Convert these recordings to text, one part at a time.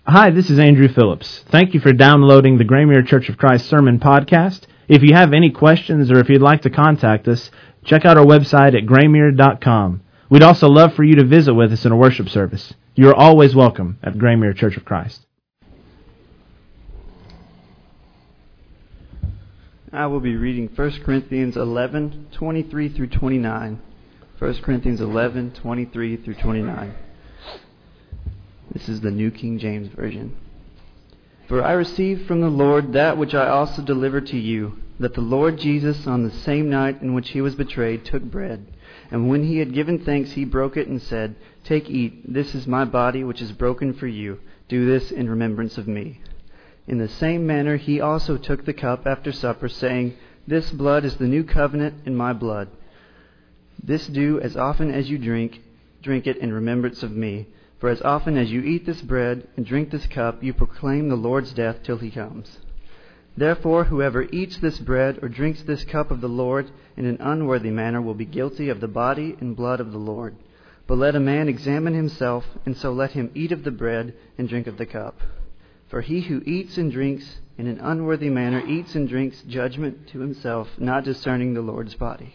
Hi, this is Andrew Phillips. Thank you for downloading the Graymere Church of Christ Sermon Podcast. If you have any questions or if you'd like to contact us, check out our website at graymere.com. We'd also love for you to visit with us in a worship service. You're always welcome at Graymere Church of Christ. I will be reading 1 Corinthians 11, 23 through 29. 1 Corinthians 11, 23 through 29. This is the New King James Version. For I received from the Lord that which I also delivered to you, that the Lord Jesus, on the same night in which he was betrayed, took bread. And when he had given thanks, he broke it and said, Take, eat, this is my body which is broken for you. Do this in remembrance of me. In the same manner he also took the cup after supper, saying, This blood is the new covenant in my blood. This do as often as you drink it in remembrance of me. For as often as you eat this bread and drink this cup, you proclaim the Lord's death till he comes. Therefore, whoever eats this bread or drinks this cup of the Lord in an unworthy manner will be guilty of the body and blood of the Lord. But let a man examine himself, and so let him eat of the bread and drink of the cup. For he who eats and drinks in an unworthy manner eats and drinks judgment to himself, not discerning the Lord's body.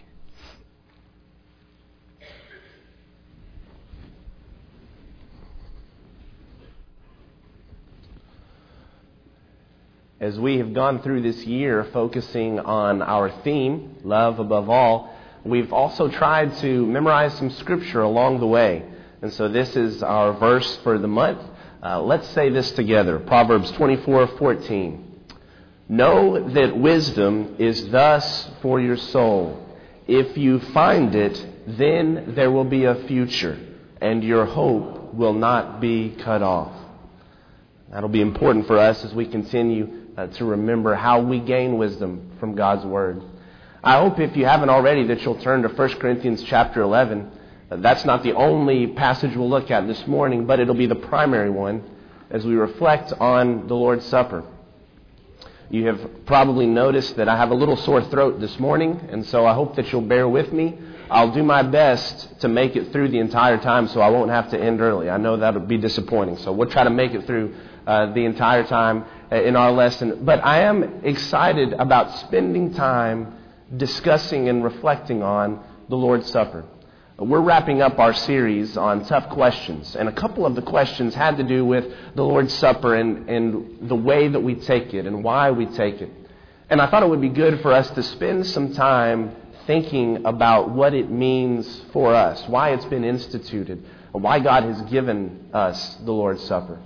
As we have gone through this year focusing on our theme, love above all, we've also tried to memorize some scripture along the way. And so this is our verse for the month. Let's say this together. Proverbs 24:14. Know that wisdom is thus for your soul. If you find it, then there will be a future, and your hope will not be cut off. That'll be important for us as we continue to remember how we gain wisdom from God's Word. I hope if you haven't already that you'll turn to 1 Corinthians chapter 11. That's not the only passage we'll look at this morning, but it'll be the primary one as we reflect on the Lord's Supper. You have probably noticed that I have a little sore throat this morning, and so I hope that you'll bear with me. I'll do my best to make it through the entire time so I won't have to end early. I know that would be disappointing, so we'll try to make it through the entire time in our lesson. But I am excited about spending time discussing and reflecting on the Lord's Supper. We're wrapping up our series on tough questions, and a couple of the questions had to do with the Lord's Supper and the way that we take it and why we take it. And I thought it would be good for us to spend some time thinking about what it means for us, why it's been instituted, why God has given us the Lord's Supper.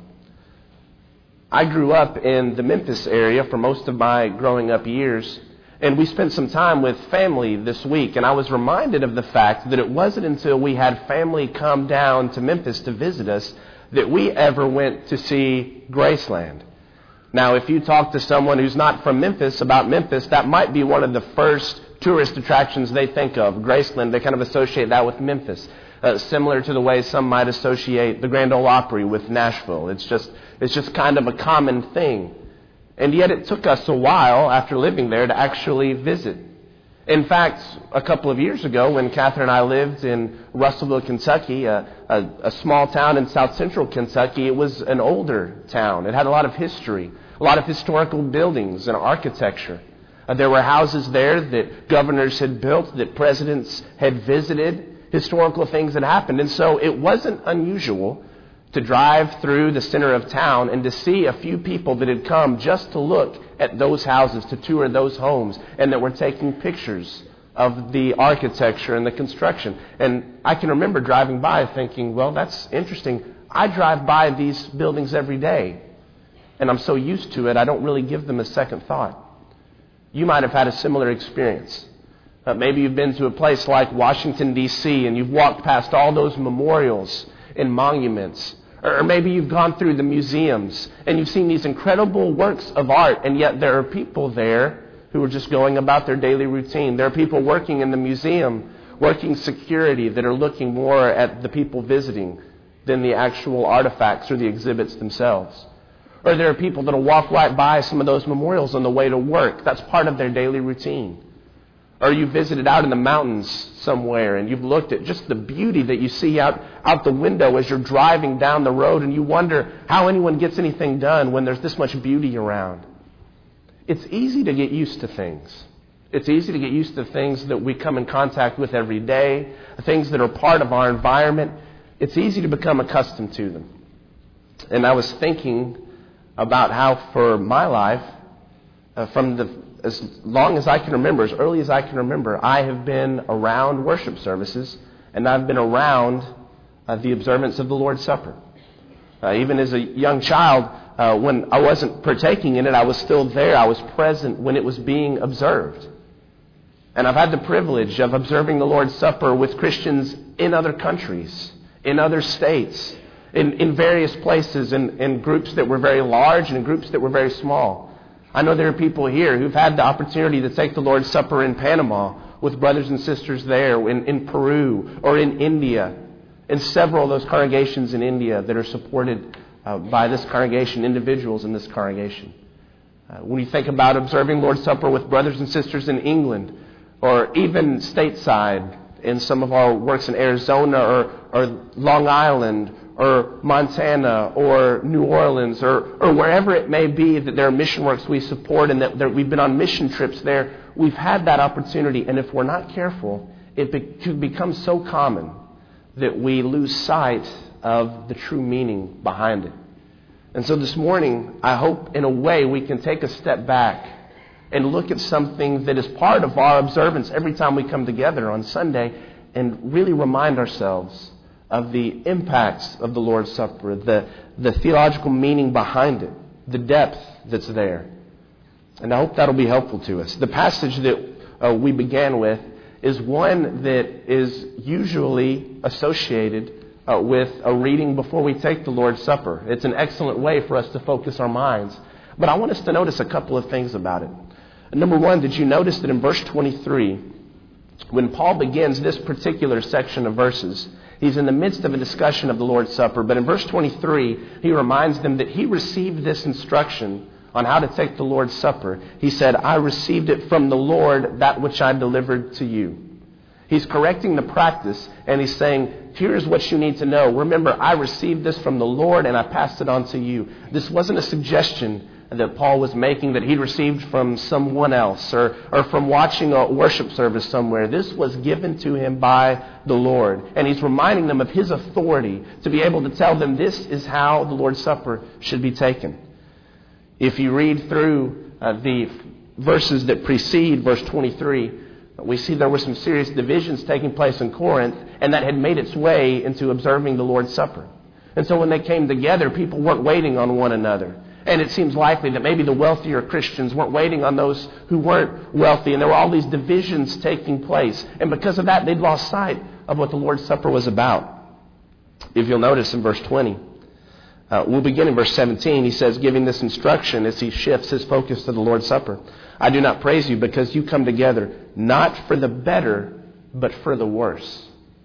I grew up in the Memphis area for most of my growing up years, and we spent some time with family this week, and I was reminded of the fact that it wasn't until we had family come down to Memphis to visit us that we ever went to see Graceland. Now, if you talk to someone who's not from Memphis about Memphis, that might be one of the first tourist attractions they think of, Graceland. They kind of associate that with Memphis, similar to the way some might associate the Grand Ole Opry with Nashville. It's just kind of a common thing. And yet it took us a while after living there to actually visit. In fact, a couple of years ago when Catherine and I lived in Russellville, Kentucky, a small town in south central Kentucky, it was an older town. It had a lot of history, a lot of historical buildings and architecture. There were houses there that governors had built, that presidents had visited, historical things had happened. And so it wasn't unusual to drive through the center of town and to see a few people that had come just to look at those houses, to tour those homes, and that were taking pictures of the architecture and the construction. And I can remember driving by thinking, well, that's interesting. I drive by these buildings every day, and I'm so used to it, I don't really give them a second thought. You might have had a similar experience. Maybe you've been to a place like Washington, D.C., and you've walked past all those memorials and monuments. Or maybe you've gone through the museums and you've seen these incredible works of art, and yet there are people there who are just going about their daily routine. There are people working in the museum, working security, that are looking more at the people visiting than the actual artifacts or the exhibits themselves. Or there are people that will walk right by some of those memorials on the way to work. That's part of their daily routine. Or you visited out in the mountains somewhere and you've looked at just the beauty that you see out the window as you're driving down the road, and you wonder how anyone gets anything done when there's this much beauty around. It's easy to get used to things. It's easy to get used to things that we come in contact with every day, things that are part of our environment. It's easy to become accustomed to them. And I was thinking about how for my life, as long as I can remember, as early as I can remember, I have been around worship services, and I've been around the observance of the Lord's Supper. Even as a young child, when I wasn't partaking in it, I was still there. I was present when it was being observed. And I've had the privilege of observing the Lord's Supper with Christians in other countries, in other states, in various places, in groups that were very large and in groups that were very small. I know there are people here who've had the opportunity to take the Lord's Supper in Panama with brothers and sisters there, in Peru, or in India, in several of those congregations in India that are supported by this congregation, individuals in this congregation. When you think about observing Lord's Supper with brothers and sisters in England, or even stateside in some of our works in Arizona or Long Island or Montana or New Orleans or wherever it may be that there are mission works we support and that we've been on mission trips there, we've had that opportunity. And if we're not careful, it could become so common that we lose sight of the true meaning behind it. And so this morning, I hope in a way we can take a step back and look at something that is part of our observance every time we come together on Sunday and really remind ourselves of the impacts of the Lord's Supper, the theological meaning behind it, the depth that's there. And I hope that'll be helpful to us. The passage that we began with is one that is usually associated with a reading before we take the Lord's Supper. It's an excellent way for us to focus our minds. But I want us to notice a couple of things about it. Number one, did you notice that in verse 23, when Paul begins this particular section of verses, he's in the midst of a discussion of the Lord's Supper, but in verse 23, he reminds them that he received this instruction on how to take the Lord's Supper. He said, I received it from the Lord, that which I delivered to you. He's correcting the practice, and he's saying, here's what you need to know. Remember, I received this from the Lord, and I passed it on to you. This wasn't a suggestion that Paul was making that he'd received from someone else or from watching a worship service somewhere. This was given to him by the Lord. And he's reminding them of his authority to be able to tell them this is how the Lord's Supper should be taken. If you read through the verses that precede verse 23, we see there were some serious divisions taking place in Corinth, and that had made its way into observing the Lord's Supper. And so when they came together, people weren't waiting on one another. And it seems likely that maybe the wealthier Christians weren't waiting on those who weren't wealthy. And there were all these divisions taking place. And because of that, they'd lost sight of what the Lord's Supper was about. If you'll notice in verse 20, we'll begin in verse 17. He says, giving this instruction as he shifts his focus to the Lord's Supper. I do not praise you because you come together not for the better, but for the worse.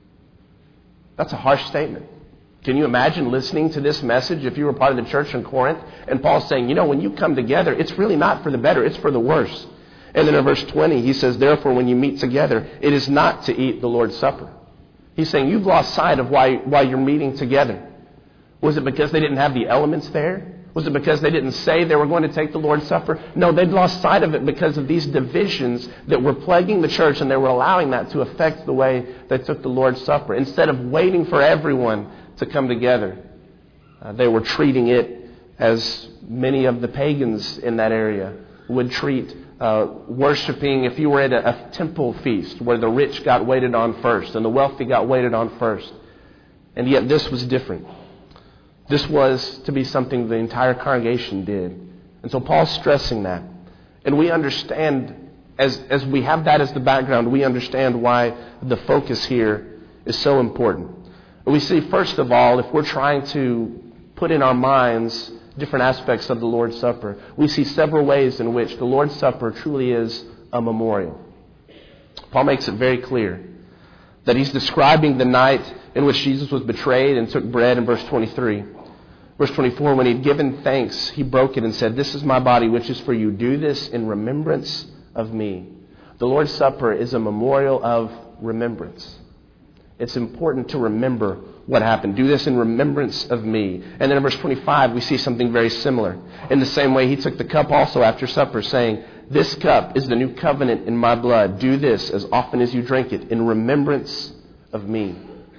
That's a harsh statement. Can you imagine listening to this message if you were part of the church in Corinth? And Paul's saying, when you come together, it's really not for the better, it's for the worse. And then in verse 20, he says, therefore, when you meet together, it is not to eat the Lord's Supper. He's saying you've lost sight of why you're meeting together. Was it because they didn't have the elements there? Was it because they didn't say they were going to take the Lord's Supper? No, they'd lost sight of it because of these divisions that were plaguing the church, and they were allowing that to affect the way they took the Lord's Supper. Instead of waiting for everyone to come together, they were treating it as many of the pagans in that area would treat worshiping. If you were at a temple feast where the rich got waited on first and the wealthy got waited on first. And yet this was different. This was to be something the entire congregation did. And so Paul's stressing that. And we understand, as we have that as the background, we understand why the focus here is so important. We see, first of all, if we're trying to put in our minds different aspects of the Lord's Supper, we see several ways in which the Lord's Supper truly is a memorial. Paul makes it very clear that he's describing the night in which Jesus was betrayed and took bread in verse 23. Verse 24, when he'd given thanks, he broke it and said, this is my body, which is for you. Do this in remembrance of me. The Lord's Supper is a memorial of remembrance. It's important to remember what happened. Do this in remembrance of me. And then in verse 25, we see something very similar. In the same way, he took the cup also after supper, saying, "This cup is the new covenant in my blood. Do this as often as you drink it in remembrance of me."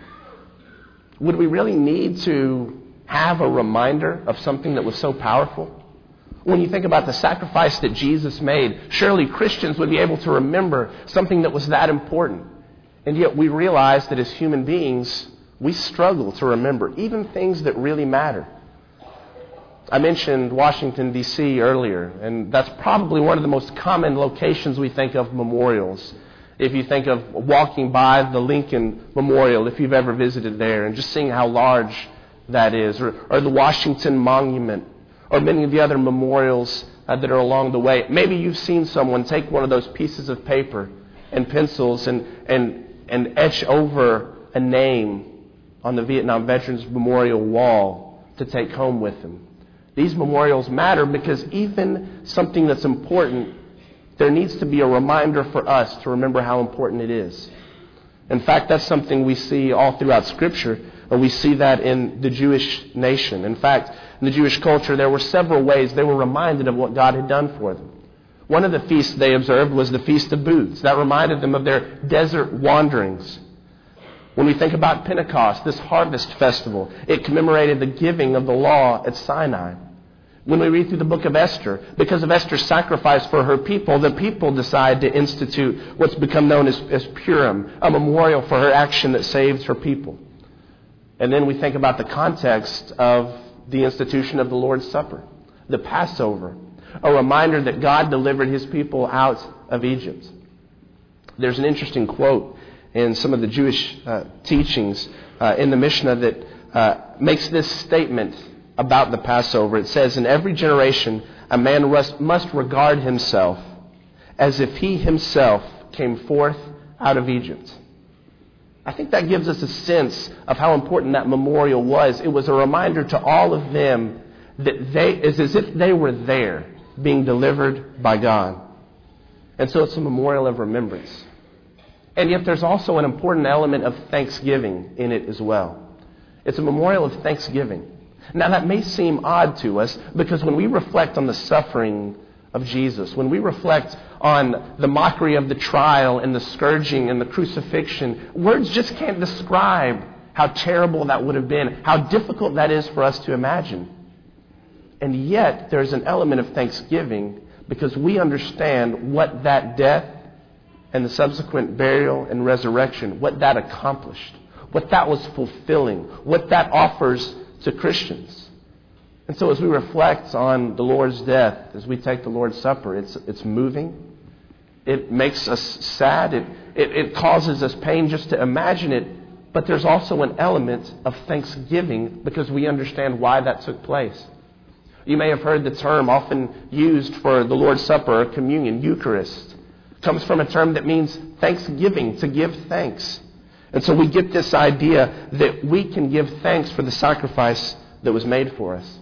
Would we really need to have a reminder of something that was so powerful? When you think about the sacrifice that Jesus made, surely Christians would be able to remember something that was that important. And yet we realize that as human beings, we struggle to remember even things that really matter. I mentioned Washington, D.C. earlier, and that's probably one of the most common locations we think of memorials. If you think of walking by the Lincoln Memorial, if you've ever visited there, and just seeing how large that is, or the Washington Monument, or many of the other memorials that are along the way. Maybe you've seen someone take one of those pieces of paper and pencils and etch over a name on the Vietnam Veterans Memorial wall to take home with them. These memorials matter because even something that's important, there needs to be a reminder for us to remember how important it is. In fact, that's something we see all throughout Scripture. We see that in the Jewish nation. In fact, in the Jewish culture, there were several ways they were reminded of what God had done for them. One of the feasts they observed was the Feast of Booths. That reminded them of their desert wanderings. When we think about Pentecost, this harvest festival, it commemorated the giving of the law at Sinai. When we read through the book of Esther, because of Esther's sacrifice for her people, the people decide to institute what's become known as Purim, a memorial for her action that saved her people. And then we think about the context of the institution of the Lord's Supper, the Passover, a reminder that God delivered his people out of Egypt. There's an interesting quote in some of the Jewish teachings in the Mishnah that makes this statement about the Passover. It says, "In every generation, a man must regard himself as if he himself came forth out of Egypt." I think that gives us a sense of how important that memorial was. It was a reminder to all of them that it's as if they were there being delivered by God. And so it's a memorial of remembrance. And yet there's also an important element of thanksgiving in it as well. It's a memorial of thanksgiving. Now that may seem odd to us because when we reflect on the suffering of Jesus, when we reflect on the mockery of the trial and the scourging and the crucifixion, words just can't describe how terrible that would have been, how difficult that is for us to imagine. And yet there's an element of thanksgiving because we understand what that death and the subsequent burial and resurrection, what that accomplished, what that was fulfilling, what that offers to Christians. And so as we reflect on the Lord's death, as we take the Lord's Supper, it's moving. It makes us sad. It causes us pain just to imagine it. But there's also an element of thanksgiving because we understand why that took place. You may have heard the term often used for the Lord's Supper or communion, Eucharist. It comes from a term that means thanksgiving, to give thanks. And so we get this idea that we can give thanks for the sacrifice that was made for us.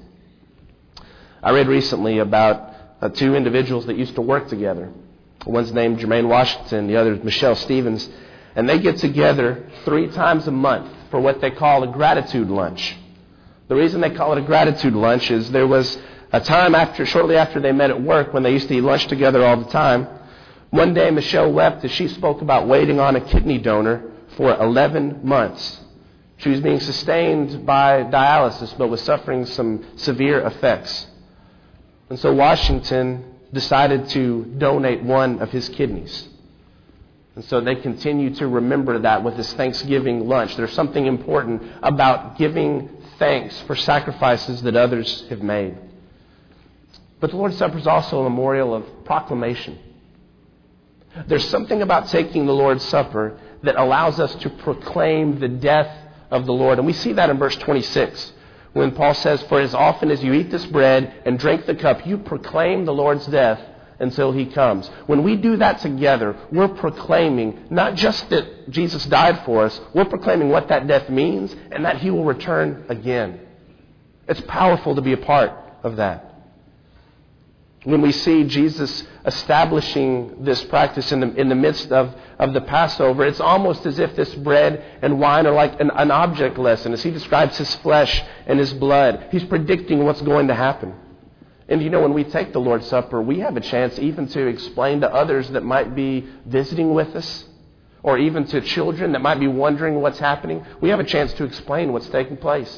I read recently about two individuals that used to work together. One's named Jermaine Washington, the other is Michelle Stevens. And they get together 3 times a month for what they call a gratitude lunch. The reason they call it a gratitude lunch is there was a time shortly after they met at work when they used to eat lunch together all the time. One day Michelle wept as she spoke about waiting on a kidney donor for 11 months. She was being sustained by dialysis but was suffering some severe effects. And so Washington decided to donate one of his kidneys. And so they continue to remember that with this Thanksgiving lunch. There's something important about giving thanks for sacrifices that others have made. But the Lord's Supper is also a memorial of proclamation. There's something about taking the Lord's Supper that allows us to proclaim the death of the Lord. And we see that in verse 26. When Paul says, "For as often as you eat this bread and drink the cup, you proclaim the Lord's death until he comes." When we do that together, we're proclaiming not just that Jesus died for us, we're proclaiming what that death means and that he will return again. It's powerful to be a part of that. When we see Jesus establishing this practice in the midst of the Passover, it's almost as if this bread and wine are like an object lesson. As he describes his flesh and his blood, he's predicting what's going to happen. And you know, when we take the Lord's Supper, we have a chance even to explain to others that might be visiting with us, or even to children that might be wondering what's happening. We have a chance to explain what's taking place.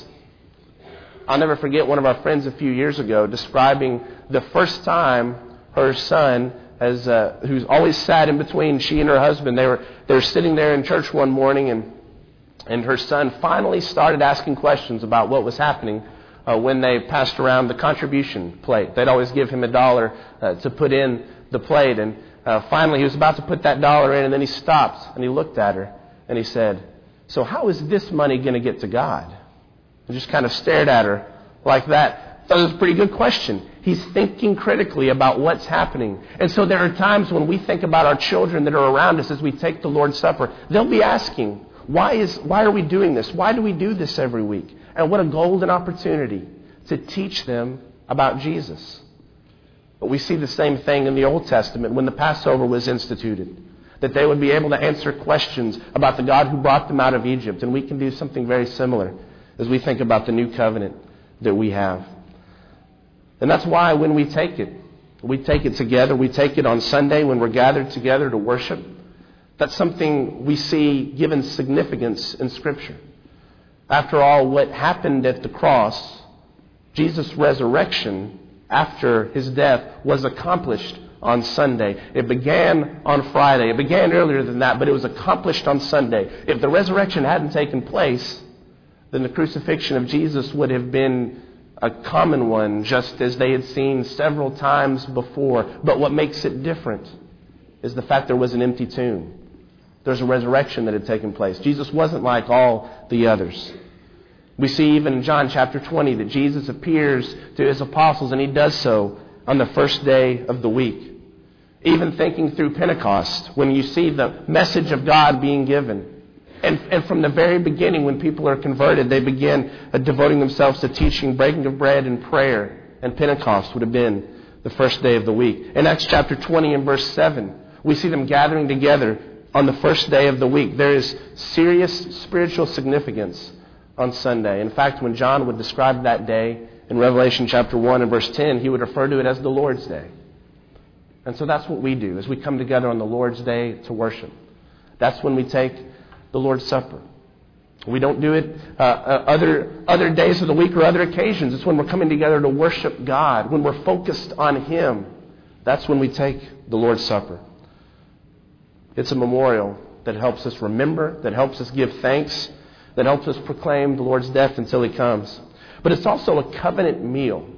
I'll never forget one of our friends a few years ago describing the first time her son, who's always sat in between she and her husband, they were sitting there in church one morning, and her son finally started asking questions about what was happening when they passed around the contribution plate. They'd always give him $1 to put in the plate, and finally he was about to put that $1 in, and then he stopped and he looked at her and he said, "So how is this money going to get to God?" And just kind of stared at her like that. I thought it was a pretty good question. He's thinking critically about what's happening. And so there are times when we think about our children that are around us as we take the Lord's Supper. They'll be asking, why are we doing this? Why do we do this every week? And what a golden opportunity to teach them about Jesus. But we see the same thing in the Old Testament when the Passover was instituted. That they would be able to answer questions about the God who brought them out of Egypt. And we can do something very similar as we think about the new covenant that we have. And that's why when we take it together. We take it on Sunday when we're gathered together to worship. That's something we see given significance in Scripture. After all, what happened at the cross, Jesus' resurrection after his death, was accomplished on Sunday. It began on Friday. It began earlier than that, but it was accomplished on Sunday. If the resurrection hadn't taken place, then the crucifixion of Jesus would have been a common one, just as they had seen several times before. But what makes it different is the fact there was an empty tomb. There's a resurrection that had taken place. Jesus wasn't like all the others. We see even in John chapter 20 that Jesus appears to his apostles, and he does so on the first day of the week. Even thinking through Pentecost, when you see the message of God being given. And from the very beginning, when people are converted, they begin devoting themselves to teaching, breaking of bread, and prayer. And Pentecost would have been the first day of the week. In Acts chapter 20 and verse 7, we see them gathering together on the first day of the week. There is serious spiritual significance on Sunday. In fact, when John would describe that day in Revelation chapter 1 and verse 10, he would refer to it as the Lord's Day. And so that's what we do as we come together on the Lord's Day to worship. That's when we take the Lord's Supper. We don't do it other days of the week or other occasions. It's when we're coming together to worship God, when we're focused on Him. That's when we take the Lord's Supper. It's a memorial that helps us remember, that helps us give thanks, that helps us proclaim the Lord's death until He comes. But it's also a covenant meal.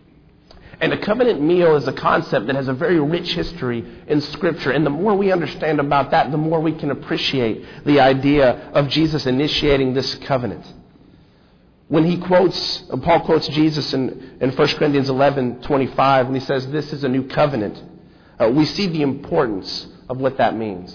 And a covenant meal is a concept that has a very rich history in Scripture. And the more we understand about that, the more we can appreciate the idea of Jesus initiating this covenant. When Paul quotes Jesus in 1 Corinthians 11:25, when he says, "This is a new covenant," we see the importance of what that means.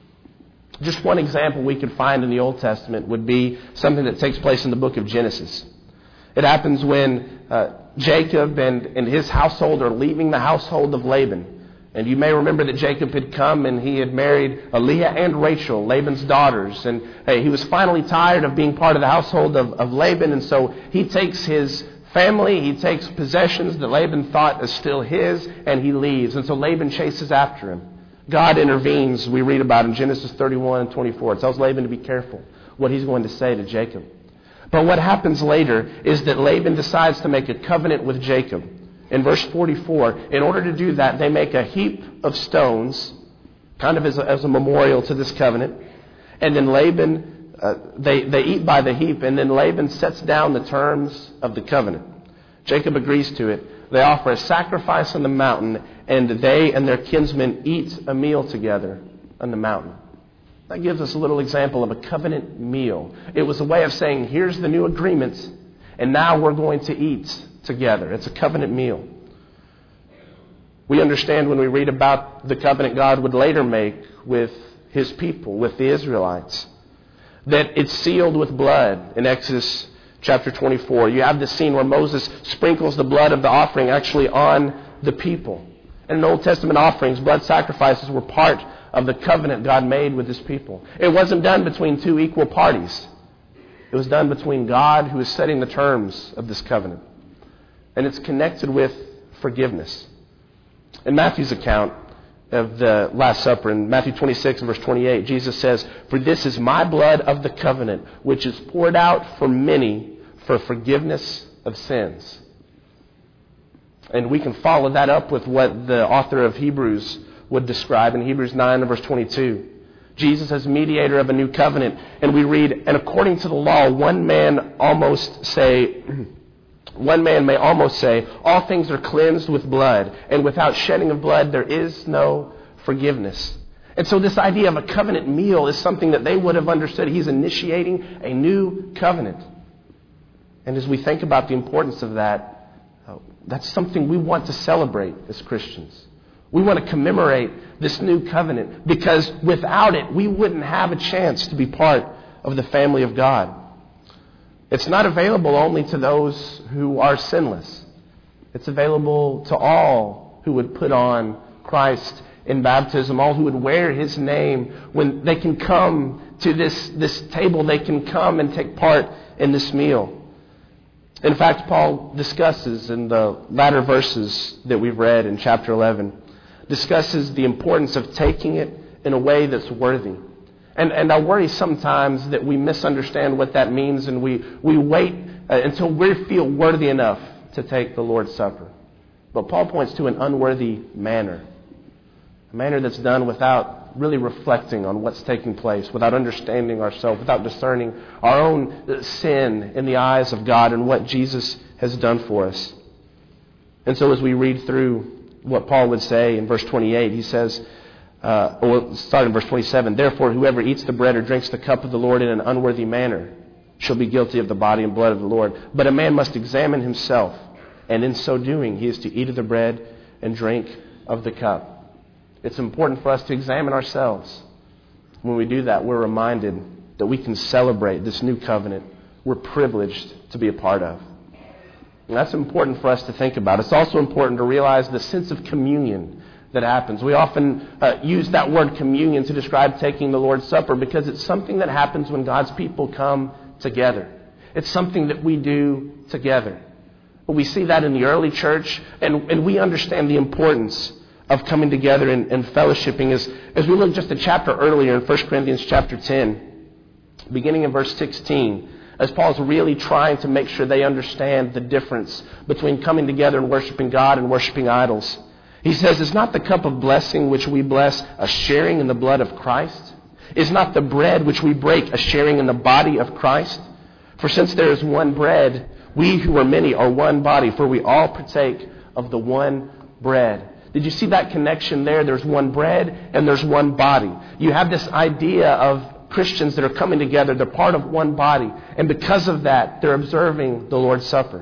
Just one example we could find in the Old Testament would be something that takes place in the book of Genesis. It happens when Jacob and his household are leaving the household of Laban. And you may remember that Jacob had come and he had married Leah and Rachel, Laban's daughters. And he was finally tired of being part of the household of Laban. And so he takes his family, he takes possessions that Laban thought is still his, and he leaves. And so Laban chases after him. God intervenes, we read about in Genesis 31 and 24. It tells Laban to be careful what he's going to say to Jacob. But what happens later is that Laban decides to make a covenant with Jacob. In verse 44, in order to do that, they make a heap of stones, kind of as a memorial to this covenant. And then Laban, they eat by the heap, and then Laban sets down the terms of the covenant. Jacob agrees to it. They offer a sacrifice on the mountain, and they and their kinsmen eat a meal together on the mountain. That gives us a little example of a covenant meal. It was a way of saying, here's the new agreement, and now we're going to eat together. It's a covenant meal. We understand when we read about the covenant God would later make with His people, with the Israelites, that it's sealed with blood in Exodus chapter 24. You have this scene where Moses sprinkles the blood of the offering actually on the people. And in Old Testament offerings, blood sacrifices were part of the covenant God made with His people. It wasn't done between two equal parties. It was done between God, who is setting the terms of this covenant. And it's connected with forgiveness. In Matthew's account of the Last Supper, in Matthew 26 and verse 28, Jesus says, "For this is my blood of the covenant, which is poured out for many for forgiveness of sins." And we can follow that up with what the author of Hebrews would describe in Hebrews 9 and verse 22. Jesus as mediator of a new covenant. And we read, "And according to the law, one man may almost say, all things are cleansed with blood, and without shedding of blood there is no forgiveness." And so this idea of a covenant meal is something that they would have understood. He's initiating a new covenant. And as we think about the importance of that, that's something we want to celebrate as Christians. We want to commemorate this new covenant, because without it, we wouldn't have a chance to be part of the family of God. It's not available only to those who are sinless. It's available to all who would put on Christ in baptism, all who would wear His name. When they can come to this table, they can come and take part in this meal. In fact, Paul discusses in the latter verses that we've read in chapter 11, discusses the importance of taking it in a way that's worthy. And I worry sometimes that we misunderstand what that means, and we wait until we feel worthy enough to take the Lord's Supper. But Paul points to an unworthy manner. A manner that's done without really reflecting on what's taking place, without understanding ourselves, without discerning our own sin in the eyes of God and what Jesus has done for us. And so as we read through what Paul would say in verse 28, he says, starting in verse 27, "Therefore whoever eats the bread or drinks the cup of the Lord in an unworthy manner shall be guilty of the body and blood of the Lord. But a man must examine himself, and in so doing he is to eat of the bread and drink of the cup." It's important for us to examine ourselves. When we do that, we're reminded that we can celebrate this new covenant we're privileged to be a part of. And that's important for us to think about. It's also important to realize the sense of communion that happens. We often use that word communion to describe taking the Lord's Supper, because it's something that happens when God's people come together. It's something that we do together. But we see that in the early church, and we understand the importance of coming together and fellowshipping. As we look just a chapter earlier in 1 Corinthians chapter 10, beginning in verse 16, as Paul's really trying to make sure they understand the difference between coming together and worshiping God and worshiping idols. He says, "Is not the cup of blessing which we bless a sharing in the blood of Christ? Is not the bread which we break a sharing in the body of Christ? For since there is one bread, we who are many are one body, for we all partake of the one bread." Did you see that connection there? There's one bread and there's one body. You have this idea of Christians that are coming together. They're part of one body. And because of that, they're observing the Lord's Supper.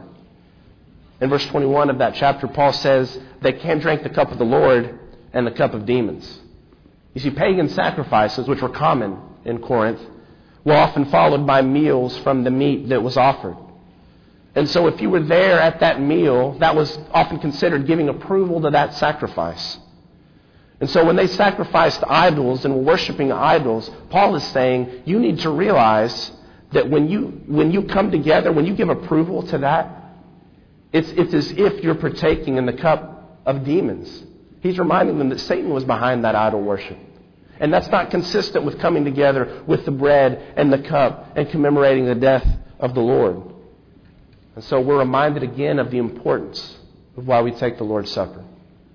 In verse 21 of that chapter, Paul says they can't drink the cup of the Lord and the cup of demons. You see, pagan sacrifices, which were common in Corinth, were often followed by meals from the meat that was offered. And so if you were there at that meal, that was often considered giving approval to that sacrifice. And so when they sacrificed idols and were worshiping idols, Paul is saying, you need to realize that when you come together, when you give approval to that, it's as if you're partaking in the cup of demons. He's reminding them that Satan was behind that idol worship. And that's not consistent with coming together with the bread and the cup and commemorating the death of the Lord. And so we're reminded again of the importance of why we take the Lord's Supper.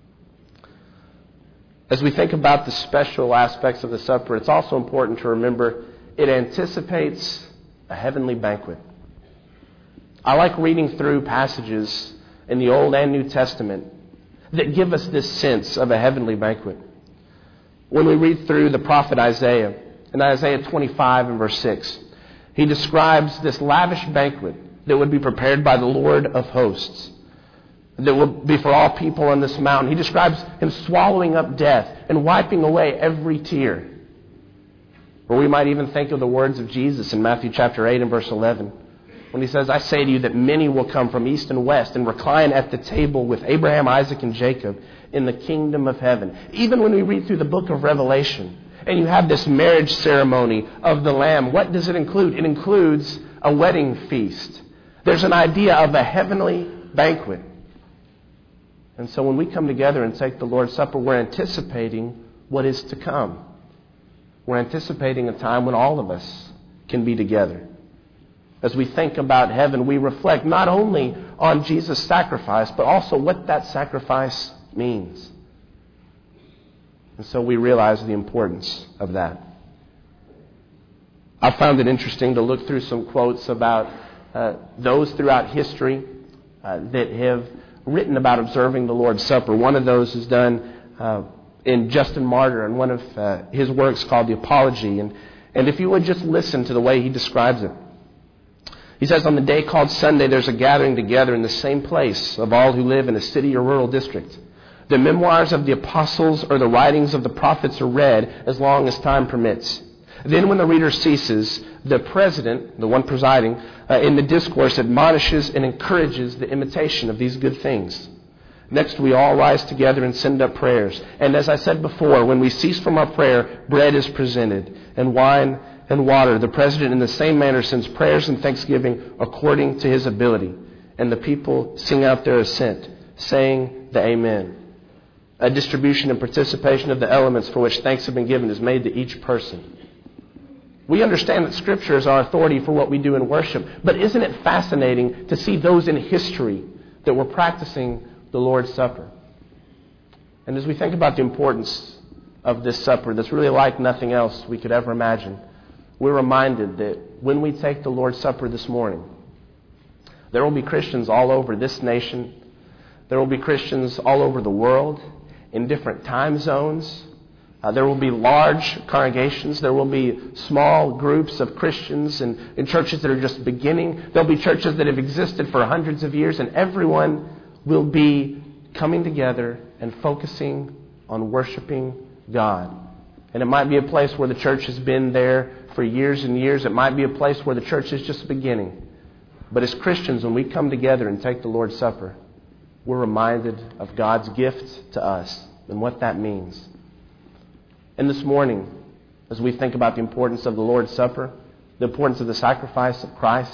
As we think about the special aspects of the supper, it's also important to remember it anticipates a heavenly banquet. I like reading through passages in the Old and New Testament that give us this sense of a heavenly banquet. When we read through the prophet Isaiah, in Isaiah 25 and verse 6, he describes this lavish banquet that would be prepared by the Lord of hosts, that will be for all people on this mountain. He describes him swallowing up death and wiping away every tear. Or we might even think of the words of Jesus in Matthew chapter 8 and verse 11, when he says, I say to you that many will come from east and west and recline at the table with Abraham, Isaac, and Jacob in the kingdom of heaven. Even when we read through the book of Revelation and you have this marriage ceremony of the Lamb, what does it include? It includes a wedding feast. There's an idea of a heavenly banquet. And so when we come together and take the Lord's Supper, we're anticipating what is to come. We're anticipating a time when all of us can be together. As we think about heaven, we reflect not only on Jesus' sacrifice, but also what that sacrifice means. And so we realize the importance of that. I found it interesting to look through some quotes about those throughout history that have written about observing the Lord's Supper. One of those is done in Justin Martyr in one of his works called The Apology. And if you would just listen to the way he describes it. He says, on the day called Sunday, there's a gathering together in the same place of all who live in a city or rural district. The memoirs of the apostles or the writings of the prophets are read as long as time permits. Then when the reader ceases, the president, the one presiding in the discourse, admonishes and encourages the imitation of these good things. Next, we all rise together and send up prayers. And as I said before, when we cease from our prayer, bread is presented, and wine and water. The president in the same manner sends prayers and thanksgiving according to his ability. And the people sing out their assent, saying the Amen. A distribution and participation of the elements for which thanks have been given is made to each person. We understand that Scripture is our authority for what we do in worship. But isn't it fascinating to see those in history that were practicing the Lord's Supper? And as we think about the importance of this supper that's really like nothing else we could ever imagine, we're reminded that when we take the Lord's Supper this morning, there will be Christians all over this nation. There will be Christians all over the world in different time zones. There will be large congregations. There will be small groups of Christians in churches that are just beginning. There'll be churches that have existed for hundreds of years, and everyone will be coming together and focusing on worshiping God. And it might be a place where the church has been there for years and years. It might be a place where the church is just beginning. But as Christians, when we come together and take the Lord's Supper, we're reminded of God's gift to us and what that means. And this morning, as we think about the importance of the Lord's Supper, the importance of the sacrifice of Christ,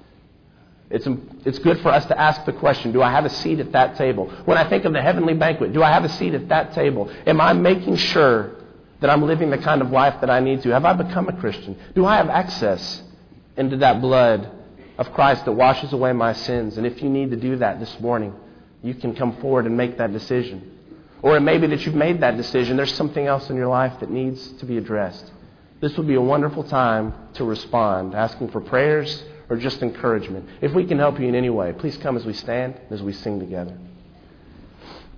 it's good for us to ask the question, do I have a seat at that table? When I think of the heavenly banquet, do I have a seat at that table? Am I making sure that I'm living the kind of life that I need to? Have I become a Christian? Do I have access into that blood of Christ that washes away my sins? And if you need to do that this morning, you can come forward and make that decision. Or it may be that you've made that decision. There's something else in your life that needs to be addressed. This would be a wonderful time to respond, asking for prayers or just encouragement. If we can help you in any way, please come as we stand, as we sing together.